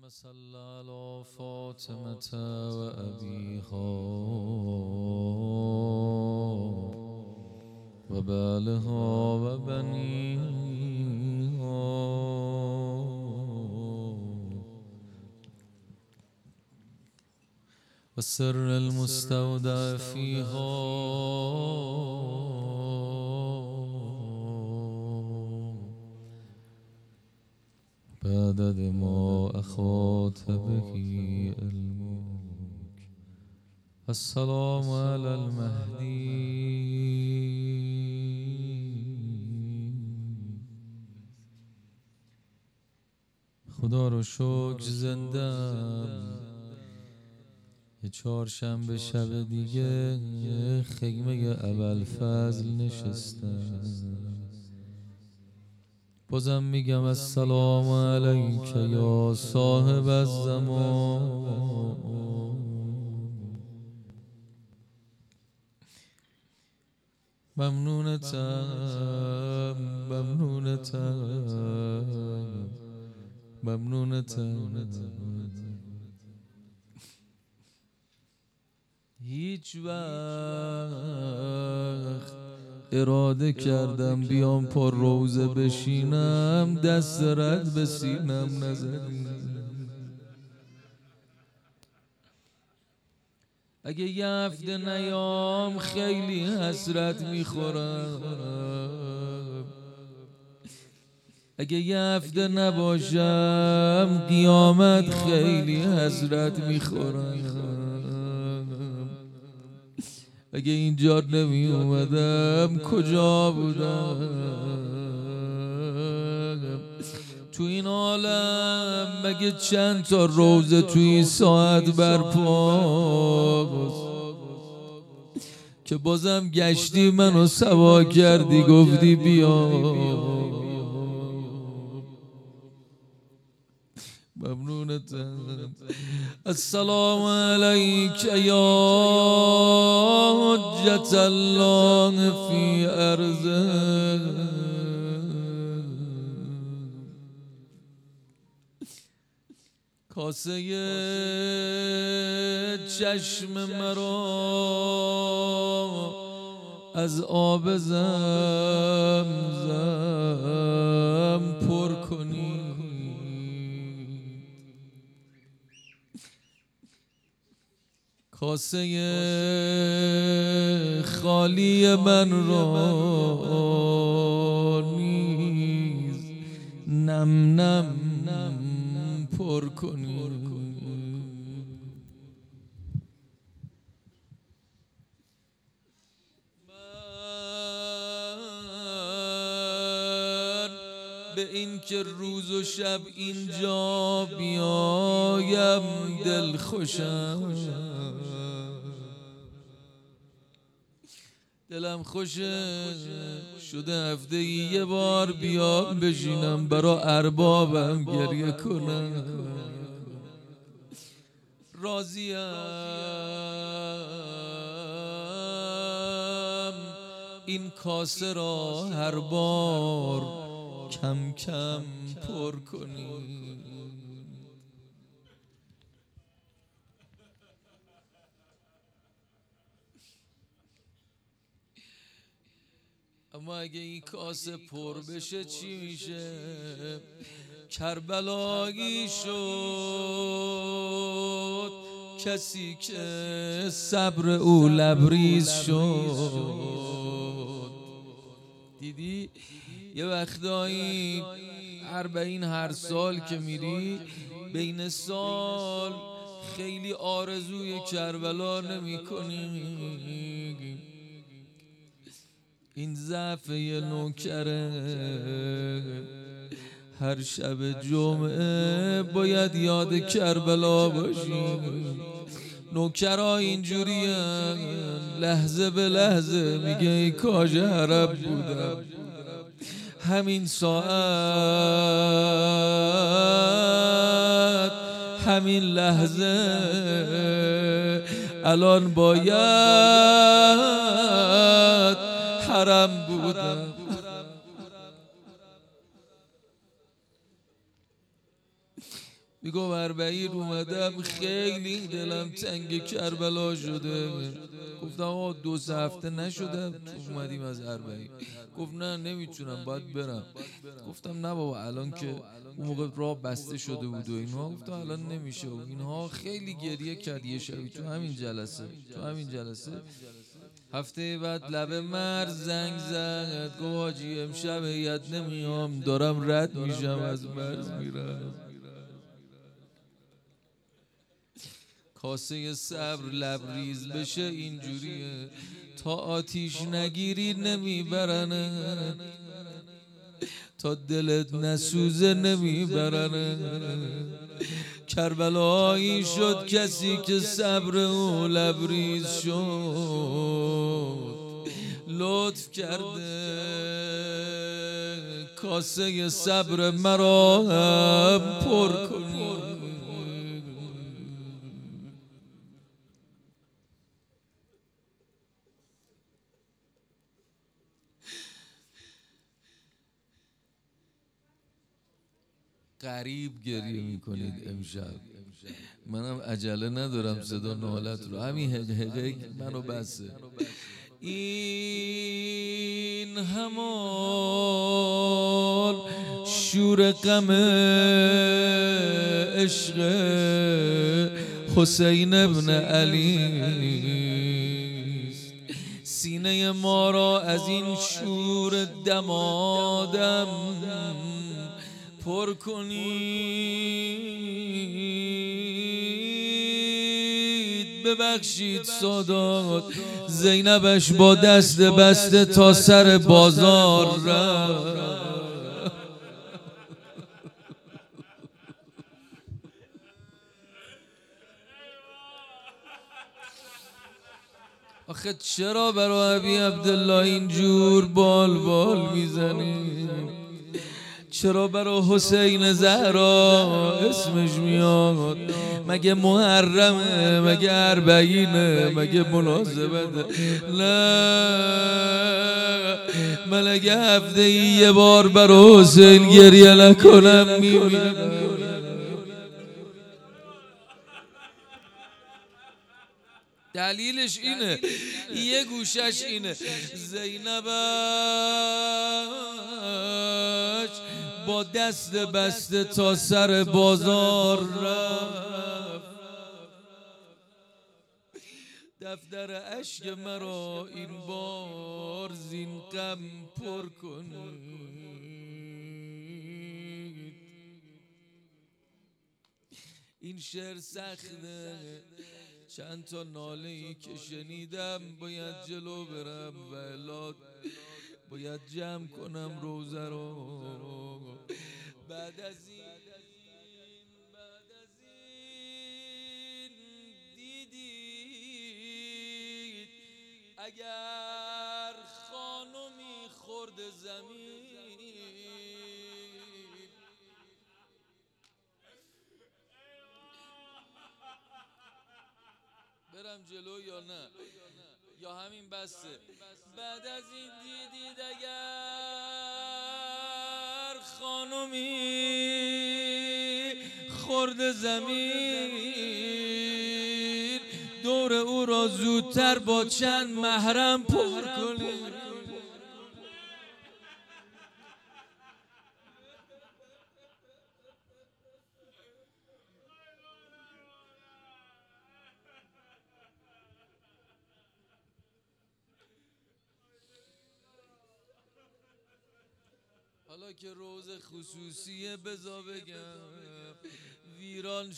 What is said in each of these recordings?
صل على فاطمة وأبيها وبالها وبنيها والسر المستودع فيها بعدد ما أخاط به علمك. السلام على المهدي خدا رو شکر زندم. یه چهارشنبه شب دیگه خیمه ابوالفضل نشستم. بازم میگم السلام علیک یا صاحب الزمان. ممنونتم ممنونتم ممنونتم. هیچ وقت اراده کردم بیام پر روزه بشینم، دست رد به سینم نزدی. اگه یه هفته نیام خیلی حسرت میخورم. اگه یه هفته نباشم قیامت خیلی حسرت میخورم. اگه اینجا نمی اومدم کجا بودم؟ تو این عالم مگه چند تا روزه تو این ساعت برپاست که بازم گشتی منو سوا کردی گفتی بیا. ممنونتم. السلام علیک یا حجت الله فی ارضه. کاسه چشم مرا از آب زمزم پر کنی. کاسه خالی من را نیز نم نم پر کنی. من به این که روز و شب اینجا بیایم دل خوشم. دلم خوشه شده هفته یه بار بیام بشینم برا اربابم گریه کنم. راضیم این کاسه را هر بار کم کم پر کنی. اما اگه این کاسه پر بشه چی میشه؟ کربلایی شد کسی که صبر او لبریز شد. دیدی یه وقتایی 40 هر سال که میری بین سال خیلی آرزوی کربلا نمی کنی. این ضعف یه نوکره هر شب جمعه باید یاد کربلا باشی. نوکرها اینجوریه لحظه به لحظه میگه ای کاج عرب بودم همین ساعت همین لحظه الان باید حرم بودم. میگو اربعین اومدم خیلی دلم تنگ کربلا شده. گفتم آقا 2 هفته نشده تو اومدیم از اربعین؟ گفت نه نمیتونم باید برم. گفتم نه بابا الان که اون موقع راه بسته شده بود و اینها. گفتم الان نمیشه و اینها. خیلی گریه کرد یه شبی تو همین جلسه. هفته بعد لب مرز زنگ زد گفت حاجی امشب هیئت نمیام دارم رد میشم از مرز میرم. کاسه صبر لبریز بشه اینجوریه، تا آتیش نگیری نمیبرنه، تا دلت نسوزه نمیبرنه. کربلایی شد کسی که صبر او لبریز شد، لطف کرده کاسه صبر مرا هم پر کنی. غریب گریه میکنید امشب. منم عجله ندارم صدا نالت رو، همین هقه منو بسه. این همان شور غم عشق حسین ابن علی، سینه ما را از این شور دمادم پر کنید. ببخشید سادات، زینبش با دست بسته تا سر بازار رفت. آخه چرا برای ابی عبدالله اینجور بال میزنی؟ چرا برای حسین زهرا اسمش میاد؟ مگه محرمه؟ مگه اربعینه؟ مگه مناسبته؟ نه، من اگه هفته یه بار برای حسین گریه نکنم میمیرم. دلیلش اینه، یه گوشش اینه، زینبش با دست بسته تا سر بازار رفت. دفتر اشک مرا این بار زین غم پر کنید. این شعر سخته، چند تا ناله ای که شنیدم باید جلو برم و الا باید جمع کنم روزه رو. بعد از این دیدید اگر خانمی خورد زمین، برم جلو یا نه یا همین بسته؟ بعد از این دیدید اگر خانمی خورد زمین، دور او را زودتر با چند محرم پر کنید. حالا که روز خصوصیه بزا بگم ویران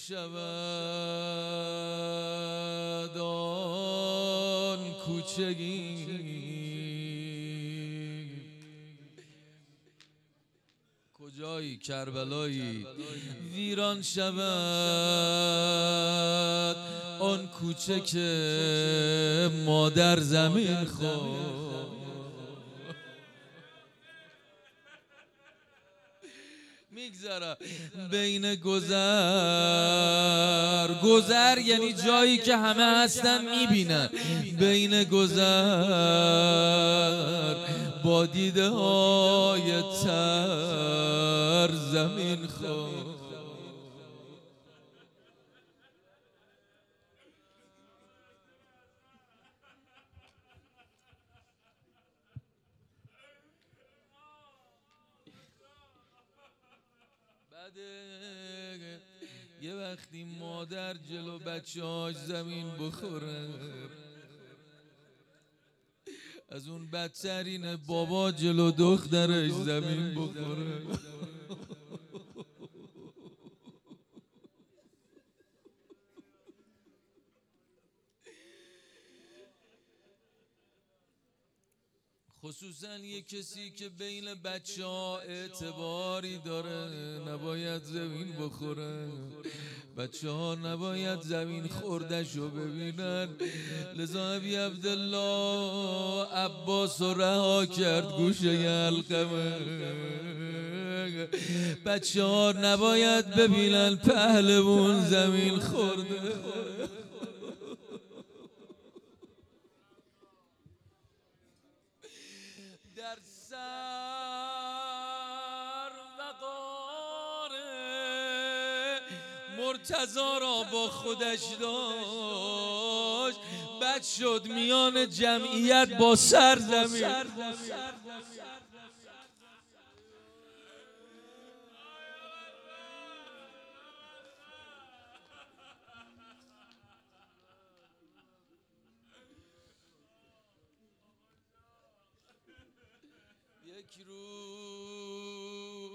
شود آن کوچگی، کجایی کربلایی؟ ویران شود آن کوچه که مادر زمین خورد. میگذره بین گذر یعنی جایی که همه هستن میبینن، بین گذر با دیده های تر زمین خورد. یه وقتی مادر جلو بچه‌هاش زمین بخوره، از اون بدترین بابا جلو دخترش زمین بخوره. خصوصا یه کسی که بین بچه ها اعتباری داره نباید زمین بخوره. بچه ها نباید زمین خوردشو ببینن. لذا ابی عبدالله عباس رو رها کرد گوشه علقمه. بچه ها نباید ببینن پهلوون زمین خورده. در سر وقار مرتضی را با خودش داشت، بد شد میان جمعیت با سرزمین. یک روز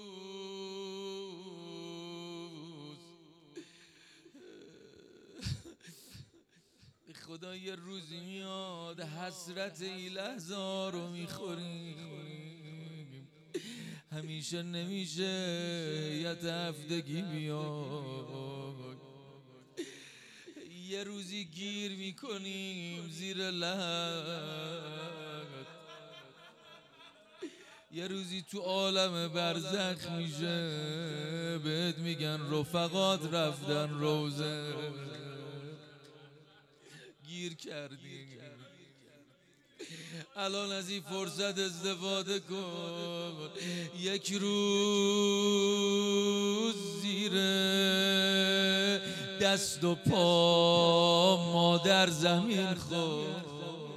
خدا یه روزی میاد حسرت این لحظه رو میخوریم. همیشه نمیشه یه هفتگی بیاد، یه روزی گیر میکنیم زیر لحد، یه روزی تو عالم برزخ میشه بهت میگن رفقات رفتن روزه. گیر کردی، الان از این فرصت استفاده کن. یک روز زیر دست و پا مادر زمین خورد.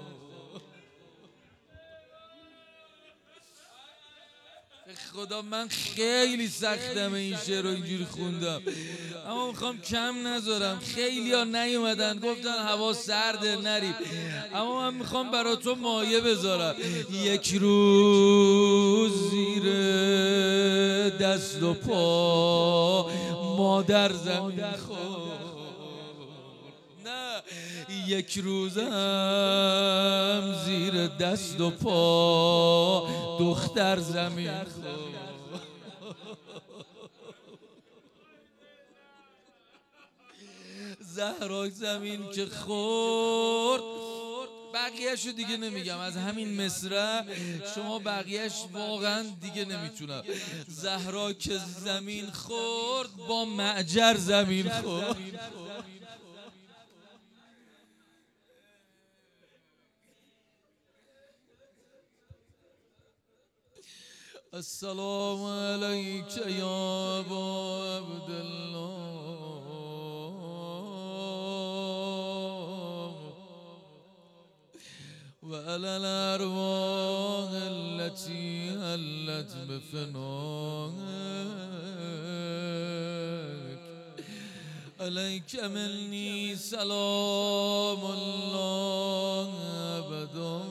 خدا من خیلی سختم این شعر رو اینجوری خوندم، اما میخوام کم نذارم. خیلی ها نیومدن گفتن هوا سرده نریم، اما من میخوام برا تو مایه بذارم. یک روز زیر دست و پا مادر زمین خورد. نه یک روزم زیر دست و پا دختر زمین خورد. زهرا زمین که خورد، بقیهشو دیگه نمیگم، از همین مصرع شما بقیهش واقعا دیگه نمیتونم. زهرا که زمین خورد با معجر زمین خورد. السلام علیک یا ابا عبدالله و علی الارواح التي حلت بفنائك. علیک منی سلام الله ابدا.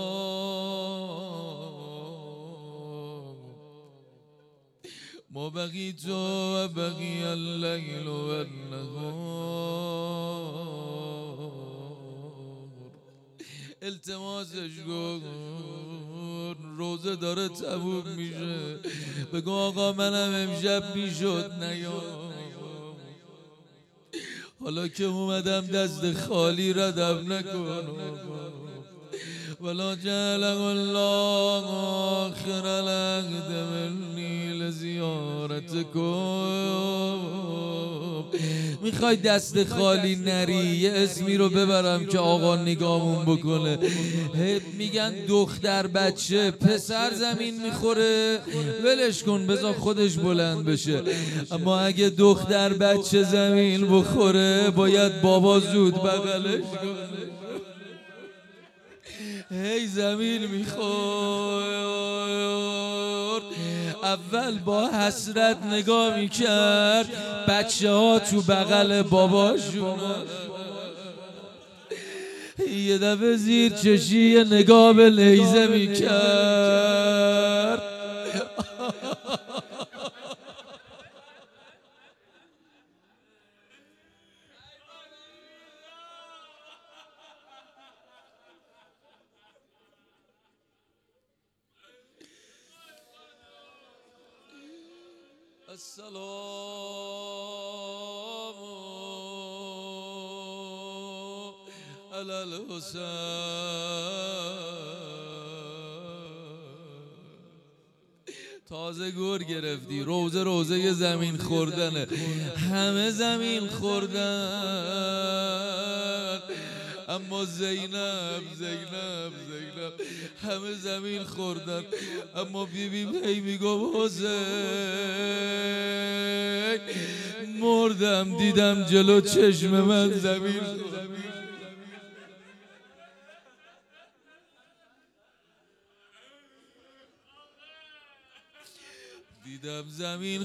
ما بقیت و بقی اللیل و النهار. التماسش کن، روزه داره تموم میشه، بگو آقا منم امشب میشد نیام. حالا که اومدم دست خالی ردم نکن. ولا جعله الله آخر العهد منی لزیارتکم. میخوای دست خالی نری یه اسمی رو ببرم که آقا نگامون بکنه. میگن دختر بچه پسر زمین میخوره ولش کن بذار خودش بلند بشه، اما اگه دختر بچه زمین بخوره باید بابا زود بغلش کنه. هی زمین میخورد، اول با حسرت نگاه میکرد بچه ها تو بغل باباشون، یه دفعه زیر چشی یه نگاه به نیزه میکرد. السلام علی الحسین. تازه گور گرفتی، روزه زمین خوردنه، همه زمین خوردن، اما زینب همه زمین خوردن، اما بیبی هی میگم حسین مردم دیدم جلو چشم من زمین دیدم زمین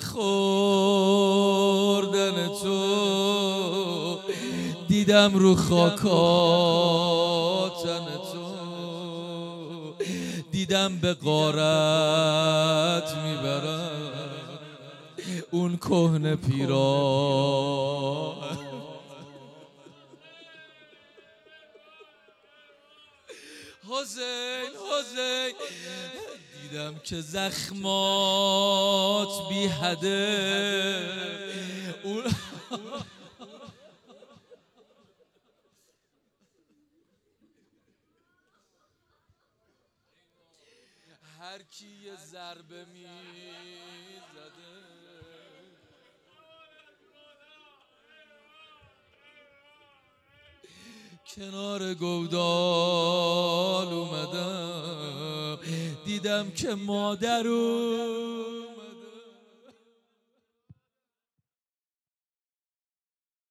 خوردن تو، دیدم رو خاکاتن تو، دیدم به غارت میبرم اون کهنه پیرا. حسین دیدم که زخمات بی حده، هر کی یه ضربه میزده کنار گودال اومدم، دیدم که مادر